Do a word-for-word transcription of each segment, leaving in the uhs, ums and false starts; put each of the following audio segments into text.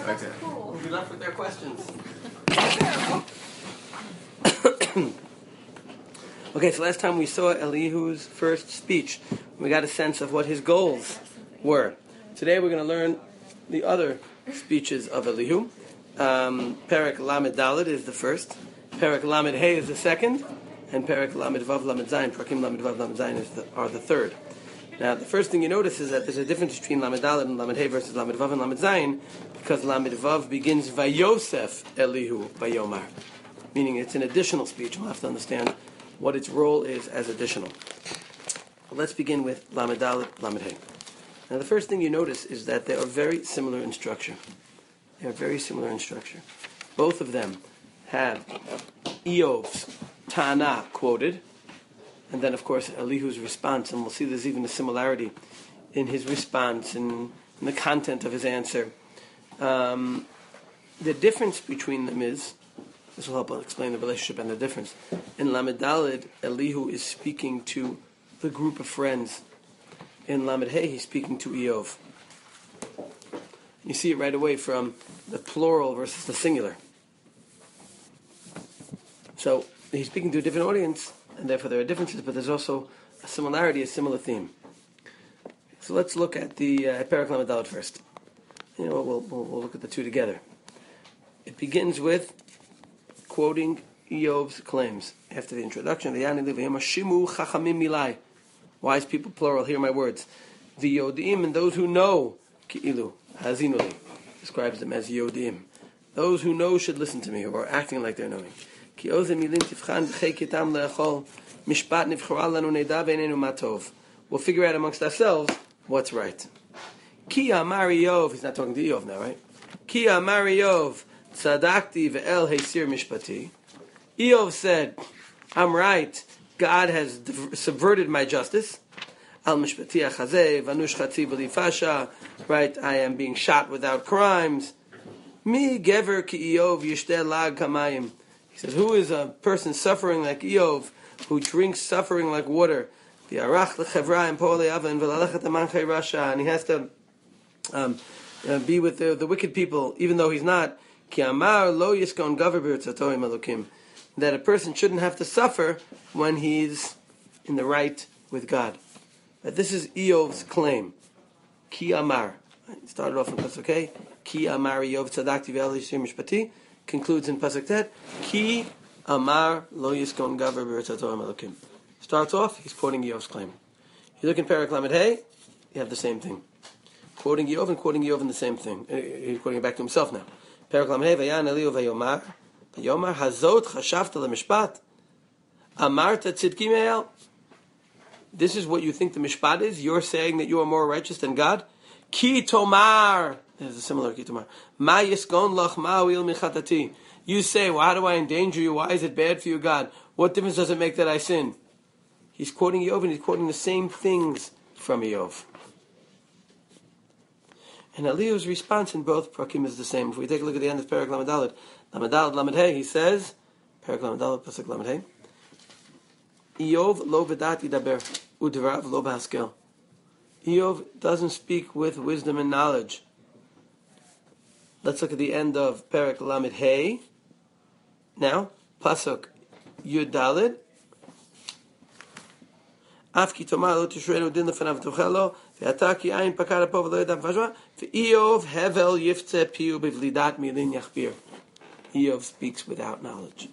Okay. We'll be left with their questions. Okay, so last time we saw Elihu's first speech. We got a sense of what his goals were. Today we're going to learn the other speeches of Elihu. Um, Perek Lamed Daled is the first. Perek Lamed Hey is the second. And Perek Lamed Vav Lamed Zayin, Perakim Lamed Vav Lamed Zayin is the, are the third. Now, the first thing you notice is that there's a difference between Lamed Daled and Lamed Hey versus Lamed Vav and Lamed Zayin, because Lamed Vav begins Vayosef Elihu Vayomar, meaning it's an additional speech. We'll have to understand what its role is as additional. Well, let's begin with Lamed Daled, Lamed Hey. Now, the first thing you notice is that they are very similar in structure. They are very similar in structure. Both of them have Eov's Ta'ana quoted, and then, of course, Elihu's response, and we'll see there's even a similarity in his response and in the content of his answer. Um, the difference between them is, this will help explain the relationship and the difference. In Lamed Daled, Elihu is speaking to the group of friends. In Lamed Hey, he's speaking to Eov. You see it right away from the plural versus the singular. So he's speaking to a different audience, and therefore there are differences, but there's also a similarity, a similar theme. So let's look at the uh, Perek Lamed Daled first. You know, we'll, we'll, we'll look at the two together. It begins with quoting Eov's claims. After the introduction, the Yani Livayim Shimu Chachamim Milai. Wise people, plural, hear my words. The Yodim, and those who know, Ki'ilu, Hazinuli, describes them as Yodim. Those who know should listen to me, or are acting like they're knowing. We'll figure out amongst ourselves what's right. Ki amar Eov, he's not talking to Eov now, right? Ki amar Eov, tzadakti ve'el heisir mishpati. Eov said, I'm right, God has subverted my justice. Al mishpati achazeh, vanush chatzi b'li fasha, right, I am being shot without crimes. Mi gever ki Eov yishteh lag kamayim. He says, who is a person suffering like Eov, who drinks suffering like water? And he has to um, uh, be with the, the wicked people, even though he's not. That a person shouldn't have to suffer when he's in the right with God. That this is Eov's claim. Ki amar. It started off in Pasuk Hey. Ki amar Eov tzadakti ve'el heisir mishpati. Concludes in Pasuk Tet. Ki amar lo yiskon gaver b'eretz Torah Elokim. Starts off, he's quoting Eov's claim. You look in Perek Lamed Hey, you have the same thing. Quoting Eov and quoting Eov in the same thing. He's quoting it back to himself now. Perek Lamed Hey, Vayan Elihu vayomar, vayomar hazot chashavta lemishpat, amarta tzidki me'el. This is what you think the mishpat is? You're saying that you are more righteous than God? Ki tomar. There's a similar ki tomar. Ma yisgon lach ma'uil michatati. You say, well, how do I endanger you? Why is it bad for you, God? What difference does it make that I sin? He's quoting Eov, and he's quoting the same things from Eov. And Elihu's response in both Perakim is the same. If we take a look at the end of Perek Lamed Daled, Lamed Daled, Lamed Hey, he says, Perek Lamed Daled, Pasuk Lamed Hey, Eov lo v'dat yidaber, udvarav lo b'haskel. Eov doesn't speak with wisdom and knowledge. Let's look at the end of Perek Lamed Hey. Now, Pasuk Yud Daled. Af ki tomar lo tishrenu din lefanav tuchelo, ve'ata ki ayin pakar apo v'lo yedam v'ashva, ve'Eov hevel yiftze piu b'vlidat milin yachbir. Eov speaks without knowledge.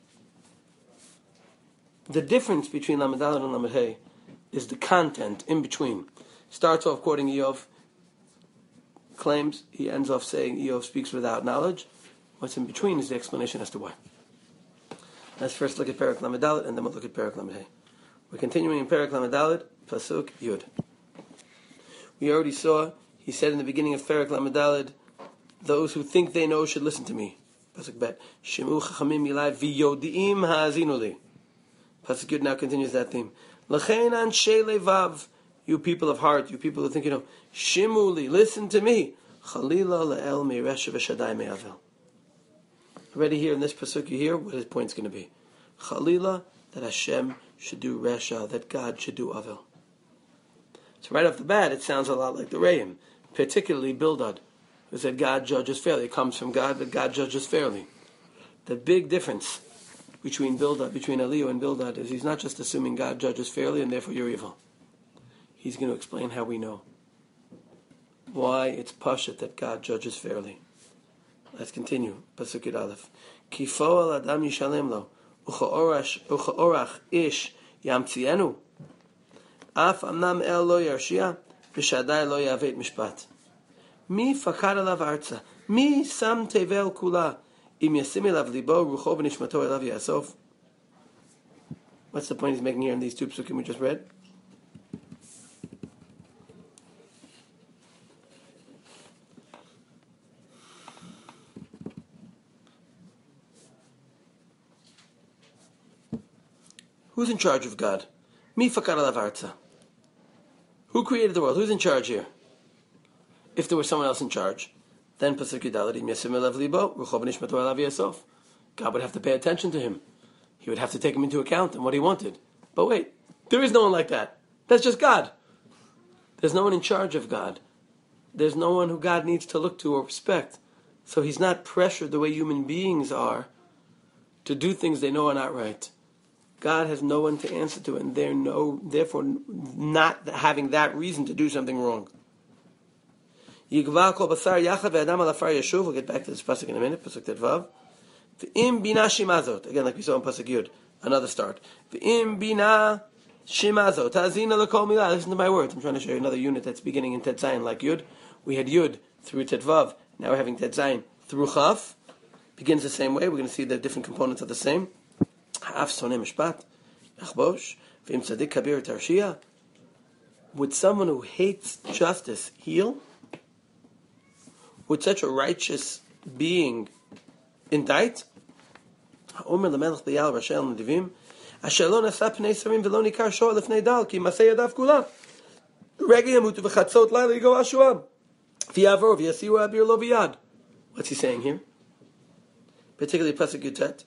The difference between Lamed Daled and Lamed Hey is the content in between. Starts off quoting Eov, claims, he ends off saying Eov speaks without knowledge. What's in between is the explanation as to why. Let's first look at Perek Lamed Daled, and then we'll look at Perek Lamed Hey. We're continuing in Perek Lamed Daled, Pasuk Yud. We already saw, he said in the beginning of Perek Lamed Daled, those who think they know should listen to me. Pasuk Bet. Shimu chachamim milai v'yodi'im ha'azinu li. Pasuk Yud now continues that theme. L'chein anshe levav. You people of heart, you people who think you know, Shimuli, listen to me. Chalila le'el me'resha v'shadai me'avel. Already here in this pasuk you hear what his point's going to be. Chalila, that Hashem should do resha, that God should do avel. So right off the bat, it sounds a lot like the Re'im, particularly Bildad. who said God judges fairly. It comes from God, but God judges fairly. The big difference between Bildad, between Elihu and Bildad is he's not just assuming God judges fairly and therefore you're evil. He's going to explain how we know why it's pashut that God judges fairly. Let's continue. Pasuk Yud Aleph. Kifo al adam yishalem lo uchaorach ish yamtzienu af amnam el lo yarshia v'shadai lo yavet mishpat mi fakad alav arza mi sam tevel kula im yasim elav libo rucho v'nishmato elav yasof. What's the point he's making here in these two psukim we just read? Who's in charge of God? Mi fakar alav arza. Who created the world? Who's in charge here? If there was someone else in charge, then pasuk Yudalad im yasim elav libo rucho v'nishmato elav yasof. God would have to pay attention to him. He would have to take him into account and what he wanted. But wait, there is no one like that. That's just God. There's no one in charge of God. There's no one who God needs to look to or respect. So he's not pressured the way human beings are to do things they know are not right. God has no one to answer to, and they're no, therefore not having that reason to do something wrong. We'll get back to this pasuk in a minute. Pasuk Tetvav. V'im bina shimazot. Again, like we saw in pasuk Yud, another start. V'im bina shimazot. Ta'azina l'kol milah. Listen to my words. I'm trying to show you another unit that's beginning in Tet Zayin, like Yud. We had Yud through Tetvav. Now we're having Tet Zayin through Chaf. Begins the same way. We're going to see the different components of the same. Ha'af soneh mishpat, yachbosh, v'im tzadik kabir tarshia. Would someone who hates justice heal? Would such a righteous being indict? Ha'omer lemelech b'yal rashel nedivim, asher lo nasa pnei sarim v'lo nikar shoah lefnei dal, ki masei yadav kula. Regi yamutu v'chatzot laila yigo ashuam, v'yavor v'yasiru abir lo v'yad. What's he saying here? Particularly pasuk Yutet.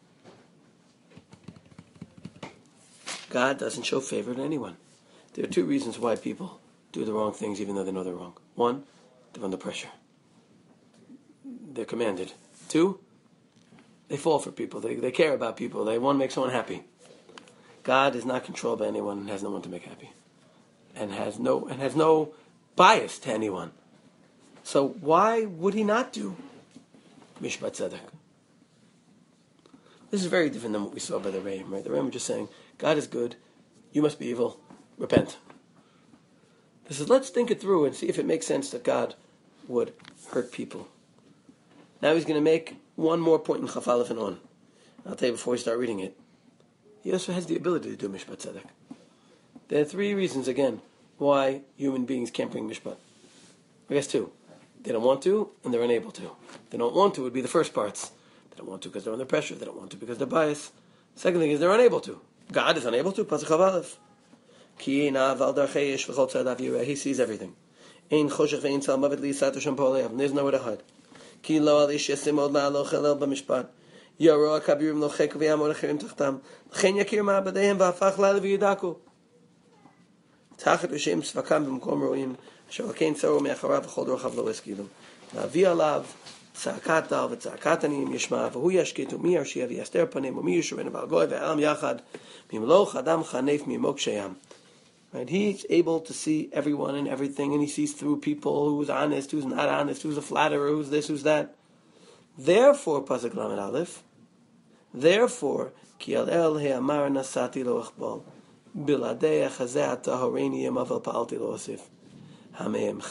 God doesn't show favor to anyone. There are two reasons why people do the wrong things even though they know they're wrong. One, they're under pressure. They're commanded. Two, they fall for people. They, they care about people. They want to make someone happy. God is not controlled by anyone and has no one to make happy. And has no and has no bias to anyone. So why would he not do Mishpat Tzedek? This is very different than what we saw by the Re'im, right? The Re'im were just saying, God is good, you must be evil, repent. This is, let's think it through and see if it makes sense that God would hurt people. Now he's going to make one more point in Chaf Aleph and on. I'll tell you before we start reading it. He also has the ability to do Mishpat Tzedek. There are three reasons, again, why human beings can't bring Mishpat. I guess two. They don't want to, and they're unable to. They don't want to would be the first parts. They don't want to because they're under pressure. They don't want to because they're biased. Second thing is they're unable to. God is unable to. Pasuk Chaf Aleph. Ki einav al darchei ish v'chol tzadav yireh. He sees everything. Ein choshech ve'ein tzal mavet li'isat Hashem po'alev. There's nowhere to hide. Ki lo al ish yasim od la'alo chelel b'mishpat. Yaro ha'kabirim lochek v'yamor achirim tachtam. L'chein yakir ma'abadehem v'afach la'alev v'yidaku. Tachat v'shem tzvakam b'mkom ro'im. Asher l'kein tzaru me'acharav v'chol dorchav lo eskilum. La'avi alav. צעקת דל וצעקת עניים ישמע, והוא ישקיט ומי ירשיע ויסתר פנים ומי ישורנו ועל גוי ועם יחד ממלוך אדם חנף ממוקשיים. Right? He's able to see everyone and everything, and he sees through people who's honest, who's not honest, who's a flatterer, who's this, who's that. Therefore, Pasuk Lamed Aleph, therefore, ki al el he'amar nasati lo achbal, biladei achazeh atahoreini yemav pa'alti lo osif. He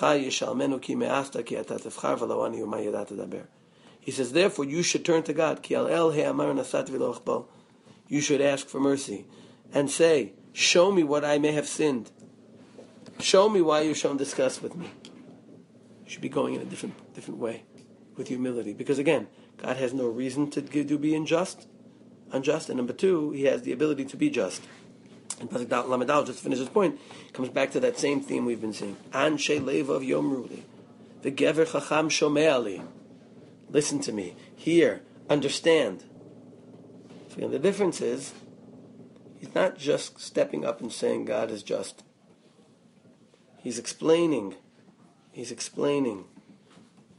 says, therefore, you should turn to God. You should ask for mercy and say, show me what I may have sinned. Show me why you've shown disgust with me. You should be going in a different different way, with humility. Because again, God has no reason to, to be unjust, unjust. And number two, he has the ability to be just. And Pasuk Lamed Aleph, just to finish this point, comes back to that same theme we've been seeing. Anshe levav yomruli, v'gever chacham shome'ali. Listen to me, hear, understand. So again, the difference is, he's not just stepping up and saying God is just. He's explaining, he's explaining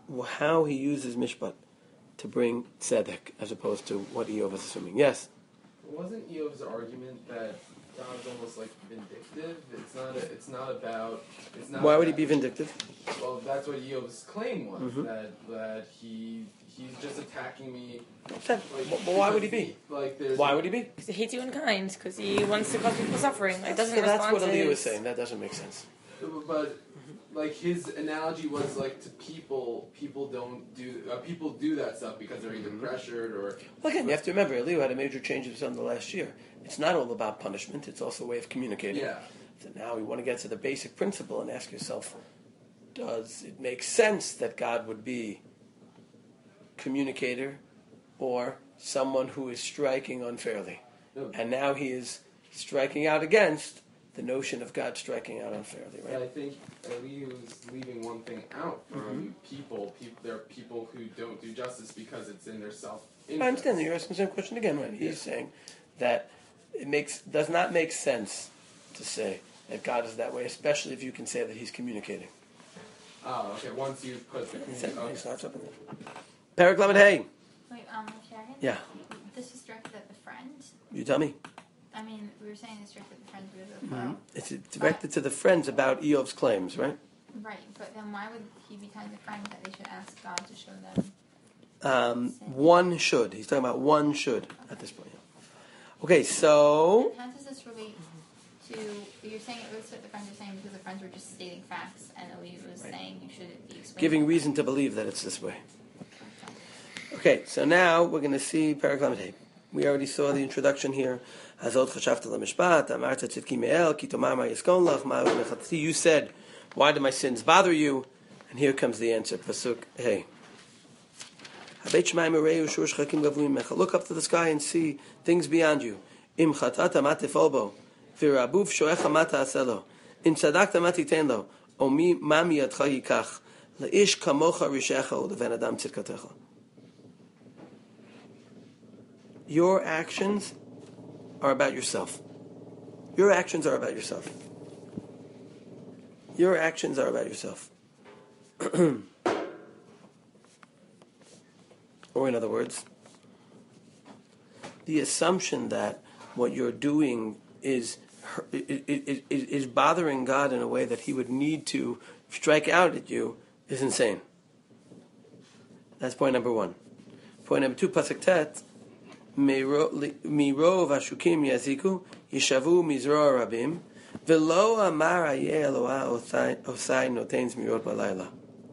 how he uses mishpat to bring tzedek as opposed to what Eov is assuming. Yes? Wasn't Eov's argument that God's almost like vindictive? It's not. A, it's not about. It's not. Why would he about, be vindictive? Well, that's what Eov's claim was. Mm-hmm. That that he he's just attacking me. Like, but why would he be? Like there's. Why would he be? Because he hates you unkind. Because he wants to cause people suffering. It doesn't So respond that's what to Elihu was his- saying. That doesn't make sense. But like his analogy was like to people. People don't do. Uh, people do that stuff because they're either pressured or. Well, again, you have to remember, Elihu had a major change in the last year. It's not all about punishment. It's also a way of communicating. Yeah. So now we want to get to the basic principle and ask yourself, does it make sense that God would be communicator or someone who is striking unfairly? No. And now he is striking out against the notion of God striking out unfairly, But I right? think Elihu's leaving one thing out from Mm-hmm. people. People, there are people who don't do justice because it's in their self. I understand that you're asking the same question again, right? He's Yeah. saying that it makes does not make sense to say that God is that way, especially if you can say that he's communicating. Oh, okay. Once you put the. He said, Okay. he starts up with it. Parak Lamed Hey. Wait, um, Sharon? Yeah, This is directed at the friend. you tell me. I mean, we were saying it's directed at the friend with the referral. It's directed to the friends about Eov's claims, right? Right, but then why would he be telling the friend that they should ask God to show them? Um, one should. He's talking about one should at this point. Okay, so How does this relate to, you're saying it relates to what the friends are saying because the friends were just stating facts and Elihu was Right. saying you should be explaining. giving reason to believe that it's this way. Okay, so now we're going to see Parak Lamed Hey. We already saw the introduction here. Hazot chashavta lemishpat, amarta tzidki me'el, ki tomar ma yiskon lach, ma u'mechatzi. You said, why do my sins bother you? And here comes the answer. Pasuk Hey. Habeit Shemaim Ureu Shur Shchakim Gavuim Mecha. Look up to the sky and see things beyond you. Im chatata ma tefol bo, v'rabuf shoecha ma ta'aseh. Im tzadakta ma titen lo, o mi ma miyadcha yikach. Leish kamocha rishecha u'leven adam tzidkatecha. Your actions are about yourself. Your actions are about yourself. Your actions are about yourself. Or in other words, the assumption that what you're doing is, is, is, is bothering God in a way that he would need to strike out at you is insane. That's point number one. Point number two, Pasuk Tet, Mirov ashukim yaziku, yishavu mizroa rabim, velo amar ayeh Eloah osai noten zmirot balayla.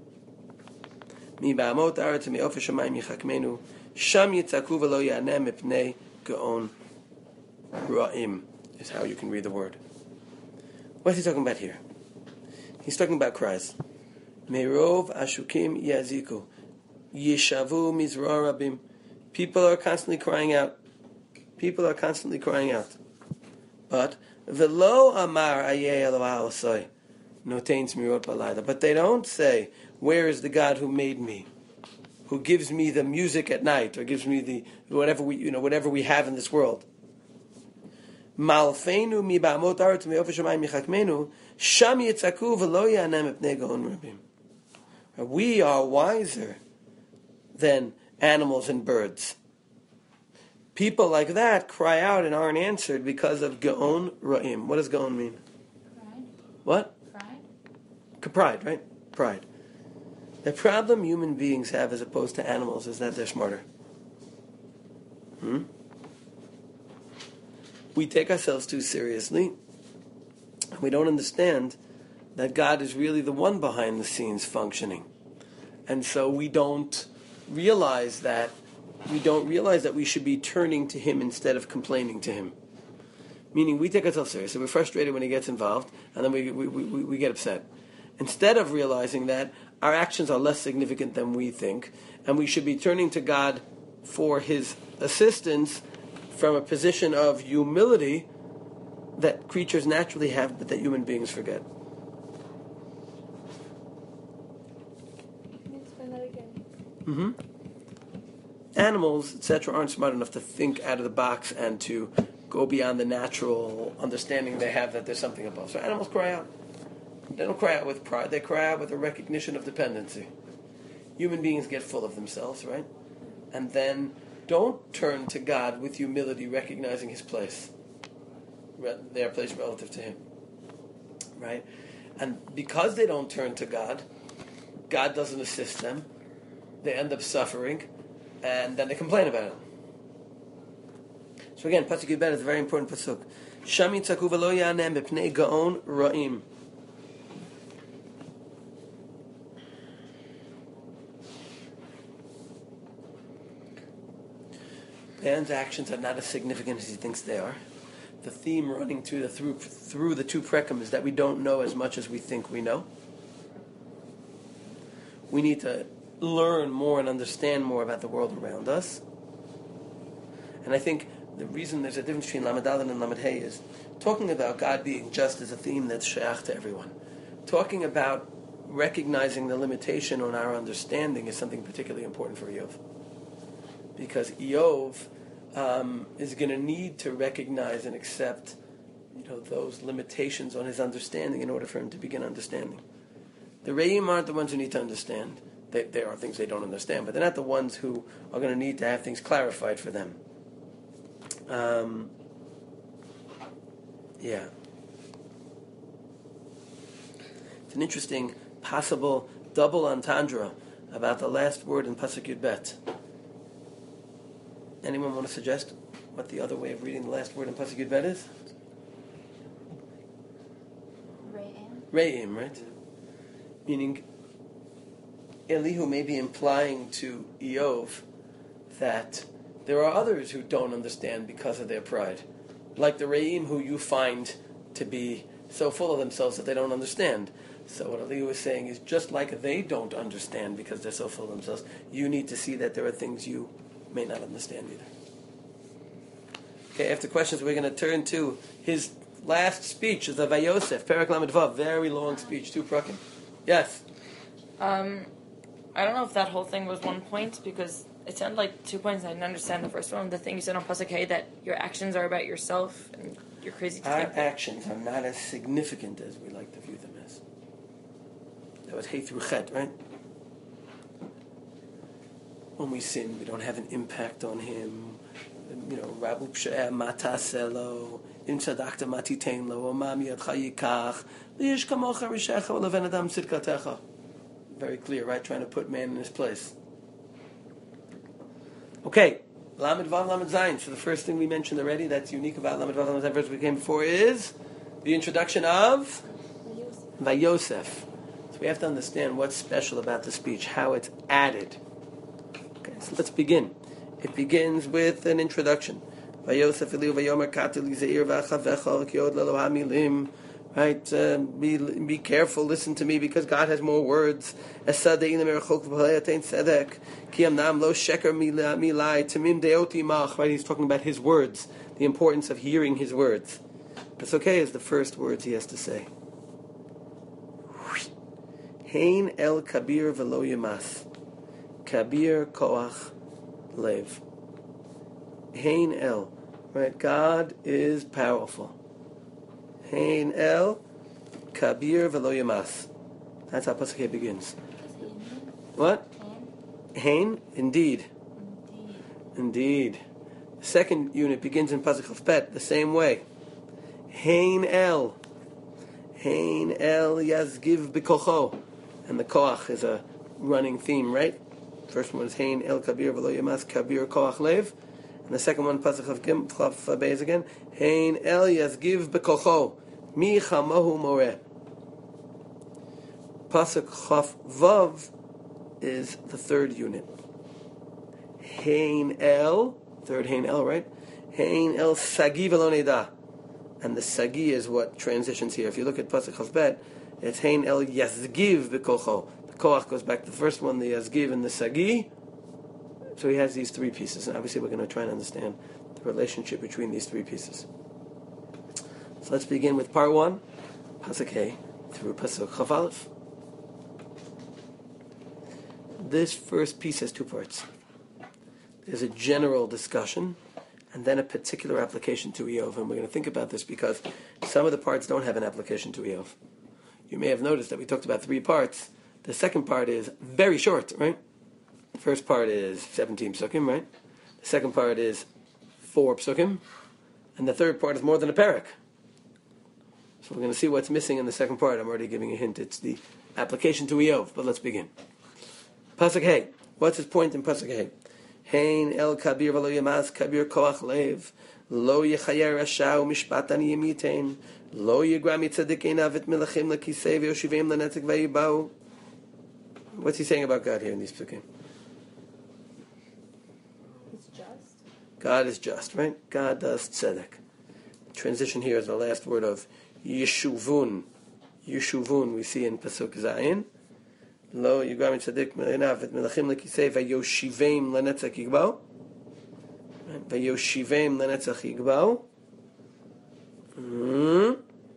Mi ba'amot aretz mi'of hashamayim yichakmenu, sham yitzaku velo ya'aneh mipnei gaon ra'im, is how you can read the word. What's he talking about here? He's talking about cries. Mirov ashukim yaziku, yishavu mizroa rabim. People are constantly crying out. People are constantly crying out. But velo amar ayeh Eloah osai noten zmirot balayla. But they don't say, where is the God who made me, who gives me the music at night, or gives me the whatever we you know whatever we have in this world? Malfeinu mi ba'amot aretz mi'of hashamayim yichakmenu, sham yitzaku v'lo ya'aneh mipnei gaon rabim. We are wiser than animals and birds. People like that cry out and aren't answered because of gaon ra'im. What does gaon mean? Pride? What? Pride? Pride, right? Pride. The problem human beings have as opposed to animals is that they're smarter. Hmm? We take ourselves too seriously, and we don't understand that God is really the one behind the scenes functioning. And so we don't realize that we don't realize that we should be turning to him instead of complaining to him. Meaning we take ourselves seriously, we're frustrated when he gets involved, and then we, we, we, we get upset. Instead of realizing that our actions are less significant than we think, and we should be turning to God for his assistance from a position of humility that creatures naturally have, but that human beings forget. Can you explain that again? Mm-hmm. Animals, et cetera, aren't smart enough to think out of the box and to go beyond the natural understanding they have that there's something above. So animals cry out. They don't cry out with pride. They cry out with a recognition of dependency. human beings get full of themselves, right? And then don't turn to God with humility, recognizing His place, their place relative to Him, right? And because they don't turn to God, God doesn't assist them. They end up suffering, and then they complain about it. So again, Pasuk Yud Bet is a very important pasuk. Shami tzaku v'lo yanem b'pnei gaon ra'im. Man's actions are not as significant as he thinks they are. The theme running through the through through the two prekim is that we don't know as much as we think we know. We need to learn more and understand more about the world around us. And I think the reason there's a difference between Lamed Aleph and Lamed Hey is talking about God being just as a theme that's shayach to everyone. Talking about recognizing the limitation on our understanding is something particularly important for Eov. Because Eov um, is going to need to recognize and accept, you know, those limitations on his understanding in order for him to begin understanding. The Re'im aren't the ones who need to understand. They, there are things they don't understand, but they're not the ones who are going to need to have things clarified for them. Um, yeah. It's an interesting, possible double entendre about the last word in Pasuk Yud Bet. Anyone want to suggest what the other way of reading the last word in Pasuk Yud Bet is? Re'im. Re'im, right? Meaning, Elihu may be implying to Eov that there are others who don't understand because of their pride. Like the Re'im who you find to be so full of themselves that they don't understand. So what Elihu is saying is just like they don't understand because they're so full of themselves, you need to see that there are things you may not understand either. Okay, after questions we're going to turn to his last speech, the Vayosef, Perek Lamed Vav, very long speech, two prakim. Yes? Um, I don't know if that whole thing was one point, because it sounded like two points and I didn't understand the first one. The thing you said on Pasuk Hey, that your actions are about yourself, and you're crazy to Our think that. actions are not as significant as we like to view them as. That was Hey through Chet, right? When we sin, we don't have an impact on him. You know, Rabu Pshe'eh Mataselo, Im Tzadakta Matitein Lo, Omam Yadcha Yikach, Liyish Kamocha Rishecha, Oleven Adam Sidkatecha. Very clear, right? Trying to put man in his place. Okay, Lamed Vav Lamed Zayin. So the first thing we mentioned already that's unique about Lamed Vav Lamed Zayin, verse we came before, is the introduction of Vayosef. So we have to understand what's special about the speech, how it's added. Okay, so let's begin. It begins with an introduction. Vayosef Elihu Vayomer Katil Yizeir V'achavecha V'kiod Lelo HaMilim. Right, uh, be be careful. Listen to me, because God has more words. Esadei nemerachok v'halayatein tzedek ki amnam lo sheker milai tamim deoti mach. Right, he's talking about his words, the importance of hearing his words. It's okay is the first words he has to say. Hein el kabir v'lo yamas, kabir koach lev. Hein el, right? God is powerful. Hein el kabir v'lo yamas. That's how Pasuk begins. What? Hein, indeed. Indeed. The second unit begins in Pasuk of Bet the same way. Hein el. Hein el yazgiv b'kocho. And the koach is a running theme, right? First one is Hein el kabir v'lo yamas, kabir koach lev. And the second one, Pasuk of Gim, Chav Beis again. Hein el yazgiv b'kocho. Mi chamahu moreh. Pasuk Chaf Vav is the third unit. Hein el, third Hein el, right? Hein el sagi v'lo neda. And the sagi is what transitions here. If you look at Pasuk Chaf Bet, it's Hein el yazgiv b'kocho. The koach goes back to the first one, the yazgiv and the sagi. So he has these three pieces, and obviously we're going to try and understand the relationship between these three pieces. So let's begin with part one, Pasuk Hey through Pasuk Chaf Aleph. This first piece has two parts. There's a general discussion, and then a particular application to Eov. And we're going to think about this because some of the parts don't have an application to Eov. You may have noticed that we talked about three parts, The second part is very short, right? The first part is seventeen psukim, right? The second part is four psukim. And the third part is more than a parak. So we're going to see what's missing in the second part. I'm already giving a hint. It's the application to Eov, but let's begin. Pasuk Hey. What's his point in Pasuk Hey? Hein el kabir v'lo yamas kabir koach lev lo yechayer rasha u'mishpatan yemitein lo yigram yitzadikin avit melachim lekisei v'yoshivim lenetzek v'yibau. What's he saying about God here in these psukim? He's just. God is just, right? God does tzedek. Transition here is the last word of Yeshuvun. Yeshuvun we see in Pasuk Zayin. Lo Yigam Tzadik Melinav et Melachim Lekisei Vayoshivim Lenetzach Yigbau. Vayoshivim Lenetzach Yigbau. Hmm.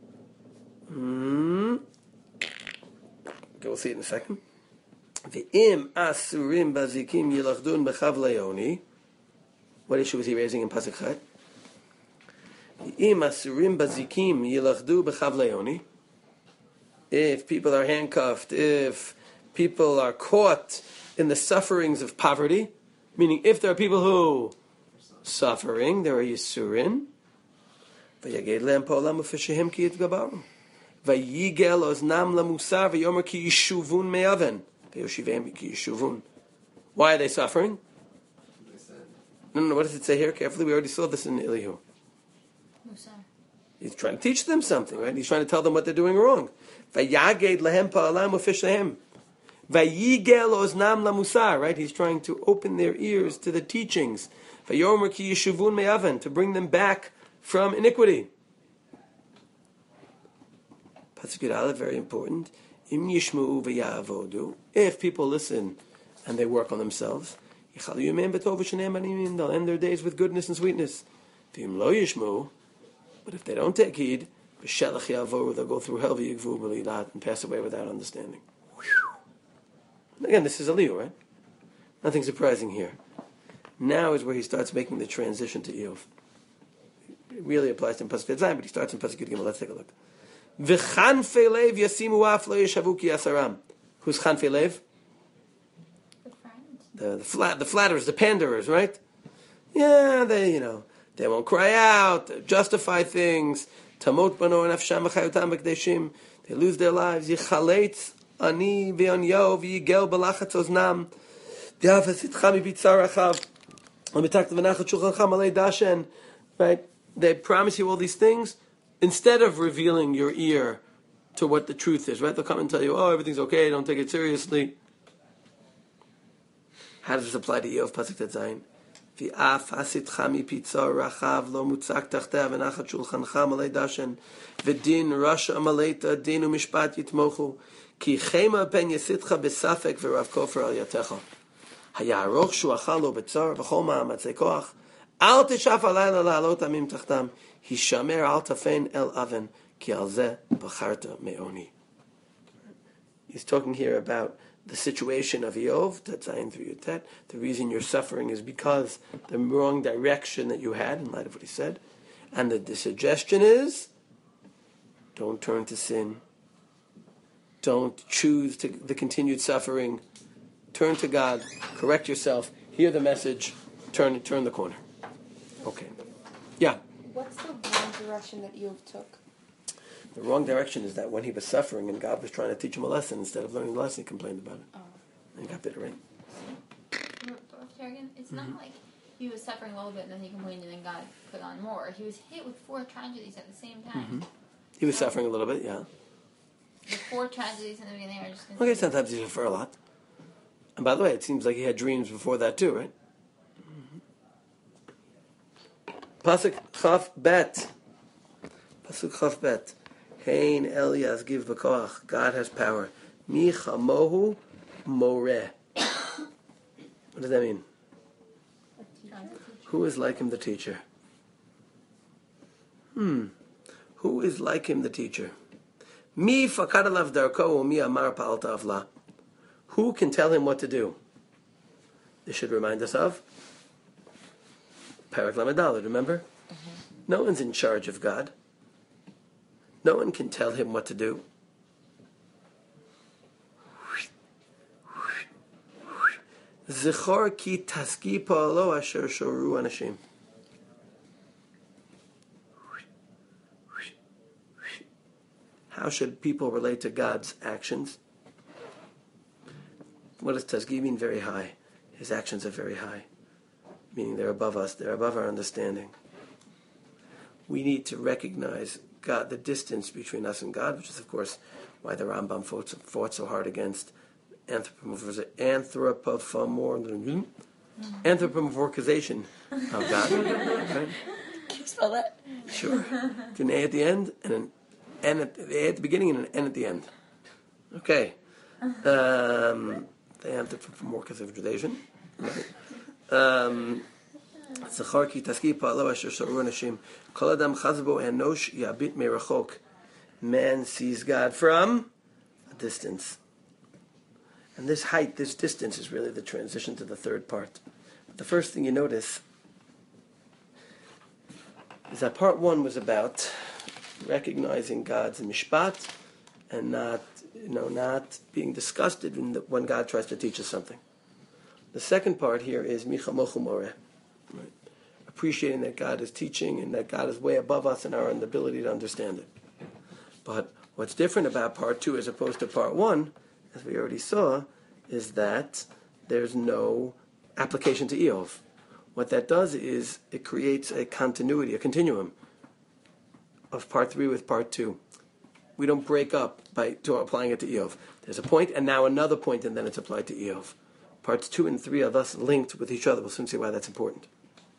Hmm. Okay, we'll see it in a second. Ve'im Asurim Bazikim Yilachdun Bechav Leoni. What issue was he raising in Pasuk Chet? If people are handcuffed, if people are caught in the sufferings of poverty, meaning if there are people who suffering, there are Yisurin. Why are they suffering? No, no, what does it say here? Carefully, we already saw this in Elihu. He's trying to teach them something, right? He's trying to tell them what they're doing wrong. Vayaged lehem pa'alam ufish lehem. Vayigel oznam lamusar, right? He's trying to open their ears to the teachings. Vayomer ki yeshuvun me'aven, to bring them back from iniquity. Pasuk Yud Aleph, very important. Im yishma'u v'ya'avodu. If people listen and they work on themselves, yichalu yomim b'tov v'sheneim banimim, they'll end their days with goodness and sweetness. V'im lo yishma'u, but if they don't take heed, they'll go through hell and pass away without understanding. Again, this is Elihu, right? Nothing surprising here. Now is where he starts making the transition to Eov. It really applies to him Pasuk Zayin, but he starts in Pasuk Yud Gimel. Let's take a look. V'chanfei lev yasimu af lo yeshavu ki asaram. Who's chanfei lev? The the, flat, the flatterers, the panderers, right? Yeah, they, you know, they won't cry out, they justify things. Tamot bano and afsham v'chayotam b'kdeshim. They lose their lives. Yichaletz ani v'yonyo v'yigel b'lachatz oznam. V'yafasitcha mibitzar achav. L'mitak v'nachat shulchancha malei dashen. Right? They promise you all these things instead of revealing your ear to what the truth is. Right? They'll come and tell you, oh, everything's okay, don't take it seriously. How does this apply to Eov? Pasuk Tet Zayin. V'af hasitcha mipitzar rachav lo mutzak tachtev v'nachat shulchancha malei dashen v'din rasha amaleita din u'mishpat yitmochu ki chema ben yesitcha besafek v'rav kofer al yatecha hayarok shuachal lo b'tzar v'chol ma'amatzei koach al tishaf alayla la'alot amim tachtam hishamer al tafen el aven ki al zeh b'charta me'oni. He's talking here about the situation of Eov, that's Zayin through Yutet. The reason you're suffering is because the wrong direction that you had, in light of what he said. And the, the suggestion is, don't turn to sin. Don't choose to, the continued suffering. Turn to God. Correct yourself. Hear the message. Turn turn the corner. Okay. Yeah? What's the wrong direction that Eov took? The wrong direction is that when he was suffering and God was trying to teach him a lesson, instead of learning the lesson, he complained about it. Oh. And he got bitter, right? It's not mm-hmm. like he was suffering a little bit and then he complained and then God put on more. He was hit with four tragedies at the same time. Mm-hmm. He was so, suffering a little bit, yeah. The four tragedies in the beginning are just... Okay, sometimes he suffer a lot. And by the way, it seems like he had dreams before that too, right? Mm-hmm. Pasuk Chaf Bet. Pasuk Chaf Bet. Hein Elias give b'koach. God has power. Mi chamohu moreh. What does that mean? Who is like him, the teacher? Hmm. Who is like him, the teacher? Mi fakad alav darko mi amar pa'alta avla. Who can tell him what to do? This should remind us of Parak Lamed Daled, remember? Mm-hmm. No one's in charge of God. No one can tell him what to do. Zichor ki taski pa'alo asher shoru anashim. How should people relate to God's actions? What does tasgi mean? Very high. His actions are very high, meaning they're above us, they're above our understanding. We need to recognize God, the distance between us and God, which is, of course, why the Rambam fought, fought so hard against anthropomorphism, anthropomorphism, anthropomorphization of God. Right? Can you spell that? Sure. It's an A at the end and an N at the A at the beginning and an N at the end. Okay. Um, the anthropomorphization. Right. Um, Zachar ki taski pa'alo asher shoru anashim. Kol adam chazbo enosh yabit merachok. Man sees God from a distance. And this height, this distance is really the transition to the third part. But the first thing you notice is that part one was about recognizing God's mishpat and not, you know, not being disgusted when, the, when God tries to teach us something. The second part here is michamochu moreh, right? Appreciating that God is teaching and that God is way above us and our ability to understand it. But what's different about part two as opposed to part one, as we already saw, is that there's no application to Eov. What that does is it creates a continuity, a continuum of part three with part two. We don't break up by to applying it to Eov. There's a point and now another point and then it's applied to Eov. Parts two and three are thus linked with each other. We'll soon see why that's important.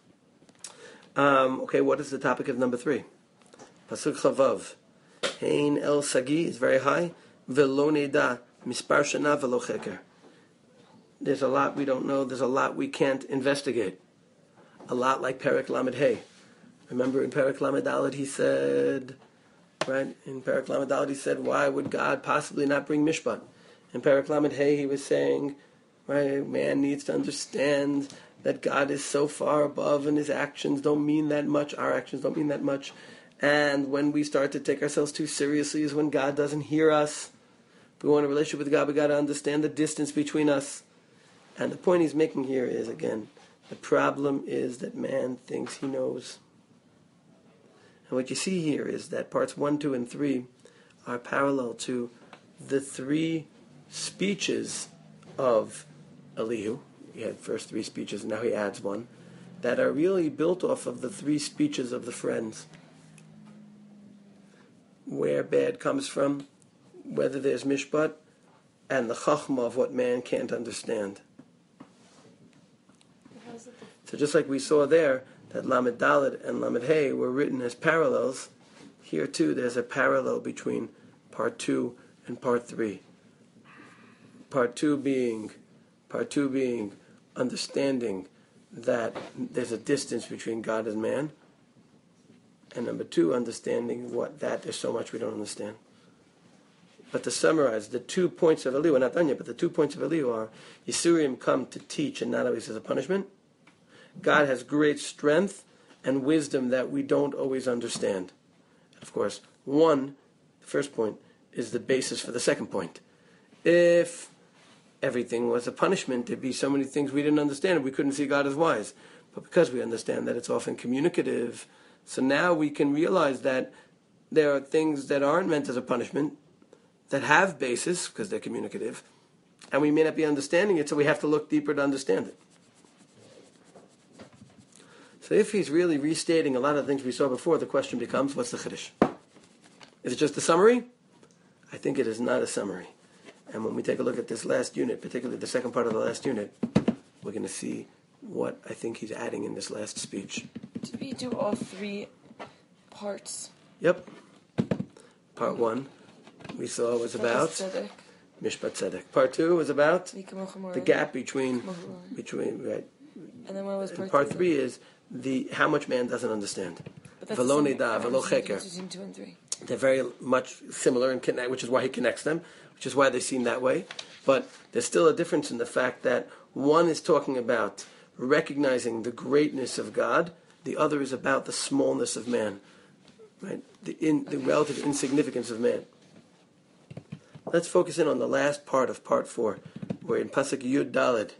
Um, okay, what is the topic of number three? Pasuk Chavav. Hein el sagi is very high. Velo neda mispar shana velo cheker. There's a lot we don't know. There's a lot we can't investigate. A lot like Perek Lamed Hey. Remember in Perek Lamed Daled he said, right? In Perek Lamed Daled he said, why would God possibly not bring Mishpat? In Perek Lamed Hey he was saying, right, man needs to understand that God is so far above and his actions don't mean that much. Our actions don't mean that much. And when we start to take ourselves too seriously is when God doesn't hear us. If we want a relationship with God, we got to understand the distance between us. And the point he's making here is, again, the problem is that man thinks he knows. And what you see here is that parts one, two, and three are parallel to the three speeches of Elihu. He had first three speeches, and now he adds one, that are really built off of the three speeches of the friends. Where bad comes from, whether there's mishpat, and the chachma of what man can't understand. So just like we saw there, that Lamed Daled and Lamed Hey were written as parallels, here too there's a parallel between part two and part three. Part two being, part two being understanding that there's a distance between God and man, and number two, understanding what that there's so much we don't understand. But to summarize, the two points of Elihu, we're not done yet, but the two points of Elihu are, Yisurim come to teach and not always as a punishment. God has great strength and wisdom that we don't always understand. Of course, one, the first point, is the basis for the second point. If everything was a punishment, there'd be so many things we didn't understand and we couldn't see God as wise. But because we understand that it's often communicative, so now we can realize that there are things that aren't meant as a punishment, that have basis, because they're communicative, and we may not be understanding it, so we have to look deeper to understand it. So if he's really restating a lot of things we saw before, the question becomes, what's the Chiddush? Is it just a summary? I think it is not a summary. And when we take a look at this last unit, particularly the second part of the last unit, we're going to see what I think he's adding in this last speech. Did we do all three parts? Yep. Part one, we saw was about Tzedek. Mishpat Tzedek. Part two was about Mikamocha Moreh. the gap between, Moreh. between, right. And then what was part, And part three? three is the how much man doesn't understand. But that's Velo the same nida, velo difference cheker. between two and three. They're very much similar, and connect, which is why he connects them, which is why they seem that way. But there's still a difference in the fact that one is talking about recognizing the greatness of God, the other is about the smallness of man, right? The, in, the relative insignificance of man. Let's focus in on the last part of part four, where in Pasuk Yud Daled,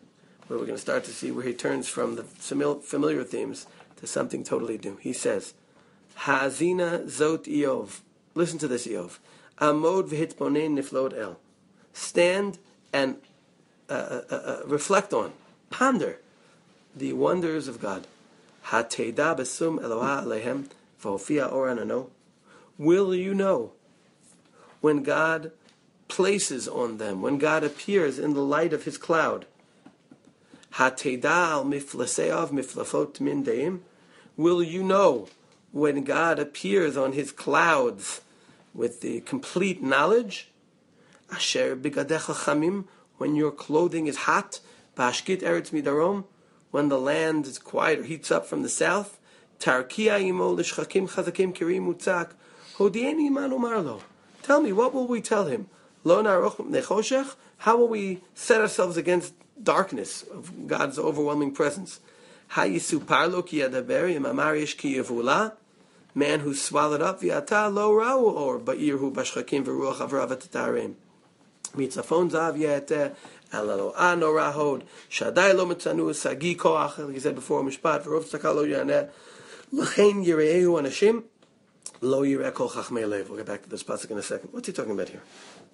where we're going to start to see where he turns from the familiar themes to something totally new. He says, Ha'azina zot Eov. Listen to this, Eov. Amod v'hitbonen niflod el. Stand and uh, uh, uh, reflect on, ponder the wonders of God. Ha'teida besum Eloha alehem v'hofia or anano. Will you know when God places on them, when God appears in the light of His cloud? Ha'teida al miflaseav miflafot min deim. Will you know when God appears on His clouds with the complete knowledge? Asher bigadecha chamim, when your clothing is hot. Bashkit eretz midarom, when the land is quiet or heats up from the south. Tarkia imo lishchakim chazakim kirim utzak. Hodieni man umarlo. Tell me, what will we tell him? Lo naroch nechoshech. How will we set ourselves against darkness of God's overwhelming presence? Hayisuparlo ki yadaber imamarish ki yevula. Man who's swallowed up viata lo rau or ba'irhu bashchakim v'ruach avravat tarim. Mitzafon zav yete alalo ano rahod shaday lo mitzanu sagi koach. Like he said before, mishpat v'rov tzaka lo yaneh l'chein yirehu anashim lo yireh kol chachmei lev. We'll get back to this pasuk in a second. What's he talking about here?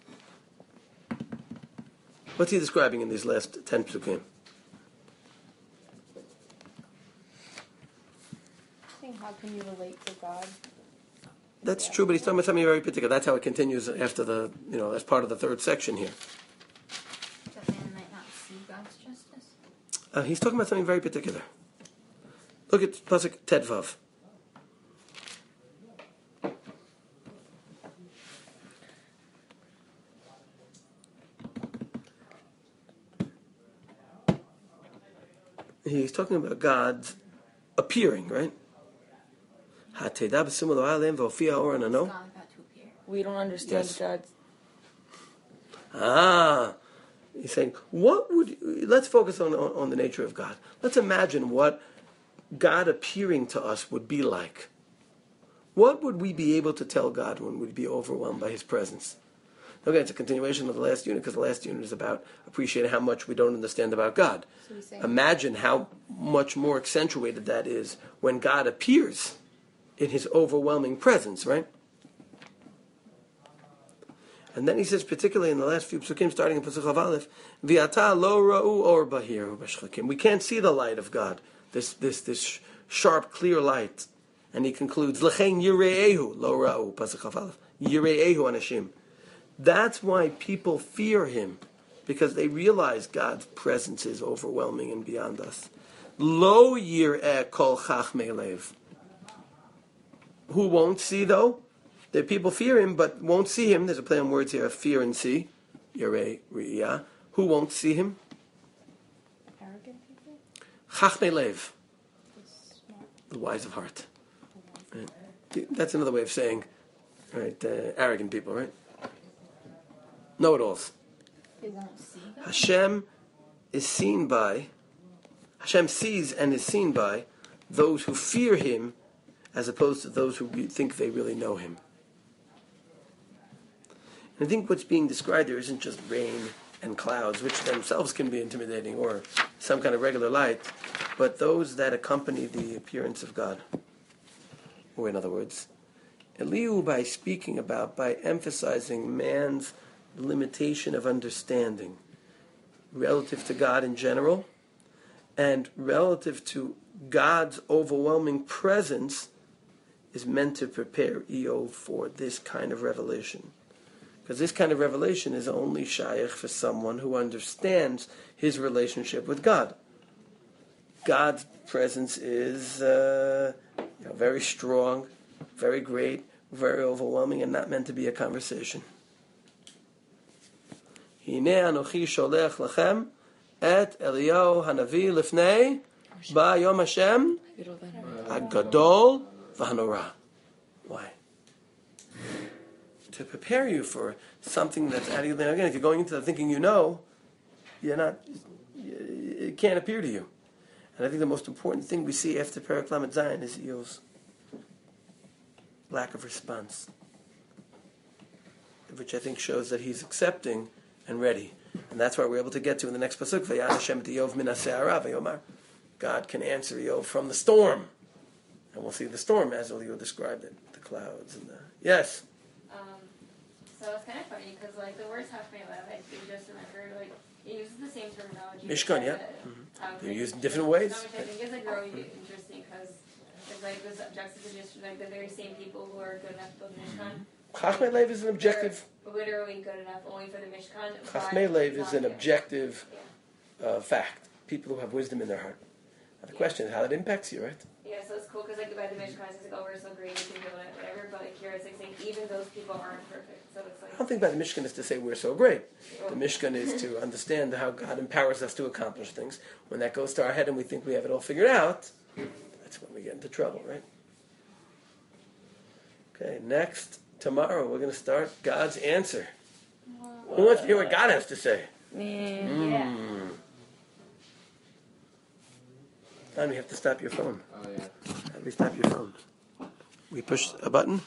What's he describing in these last ten psukim? How can you relate to God? That's true, but he's talking about something very particular. That's how it continues after the, you know, as part of the third section here. That man might not see God's justice. Uh, he's talking about something very particular. Look at pasuk Tedvav. He's talking about God appearing, right? We don't understand Yes. God's. Ah, he's saying, what would, let's focus on, on, on the nature of God. Let's imagine what God appearing to us would be like. What would we be able to tell God when we'd be overwhelmed by His presence? Okay, it's a continuation of the last unit, because the last unit is about appreciating how much we don't understand about God. So he's saying, Imagine how much more accentuated that is when God appears in His overwhelming presence, right? And then he says, particularly in the last few psukim, starting in Pasuk Chav Aleph, V'ata lo ra'u or bahiru b'shchakim. We can't see the light of God, this this this sharp, clear light. And he concludes, L'chein yire'ehu lo ra'u, Pasuk Chav Aleph, yire'ehu anashim. That's why people fear Him, because they realize God's presence is overwhelming and beyond us. Lo yir'eh kol chachmei lev. Who won't see, though? The people fear Him, but won't see Him. There's a play on words here, fear and see. Yireh, Riyah. Who won't see Him? arrogant people? Chachmei lev, Smart. the wise of heart. Right? That's another way of saying, right, uh, arrogant people, right? Know-it-alls. They won't see God. Hashem is seen by, Hashem sees and is seen by those who fear Him, as opposed to those who re- think they really know Him. And I think what's being described there isn't just rain and clouds, which themselves can be intimidating, or some kind of regular light, but those that accompany the appearance of God. Or in other words, Elihu, by speaking about, by emphasizing man's limitation of understanding relative to God in general, and relative to God's overwhelming presence, is meant to prepare Eov for this kind of revelation. Because this kind of revelation is only shaykh for someone who understands his relationship with God. God's presence is uh, you know, very strong, very great, very overwhelming, and not meant to be a conversation. Hinei anochi sholech lachem et Eliyahu hanavi lifnei ba'yom Hashem hagadol v'hanora. Why? To prepare you for something that's out of your line. Again, if you're going into the thinking you know, you're not. It can't appear to you. And I think the most important thing we see after Perek Lamed Zayin is Eov's lack of response, which I think shows that he's accepting and ready. And that's why we're able to get to in the next pasuk. Vayan Hashem et Iyov min ha'se'ara v'yomar. God can answer Iyov from the storm, and we'll see the storm as Eliyahu described it, the clouds and the yes. Um, so it's kind of funny because like the words Chachmei Lev, I do just remember like he uses the same terminology. Mishkan, yeah. The, um, They're like, used in different ways. Which I think is like really interesting because it's like this juxtaposition, like the very same people who are good enough to build Mishkan. Chachmei Lev is an objective. They're literally good enough only for the Mishkan. Chachmei Lev is an not objective Yeah. uh, fact. People who have wisdom in their heart. Now the question is how that impacts you, right? Yeah, so it's cool because like by the Mishkan, it's like, oh, we're so great, we can build it, whatever. But like here, it's like saying even those people aren't perfect. So it's like I don't think by the Mishkan is to say we're so great. The Mishkan is to understand how God empowers us to accomplish things. When that goes to our head and we think we have it all figured out, that's when we get into trouble, right? Okay, next, tomorrow we're going to start God's answer. Who wants to hear what God has to say? Me. Yeah. Mm. Don, you have to stop your phone. Oh yeah. How do we stop your phone? We push a button?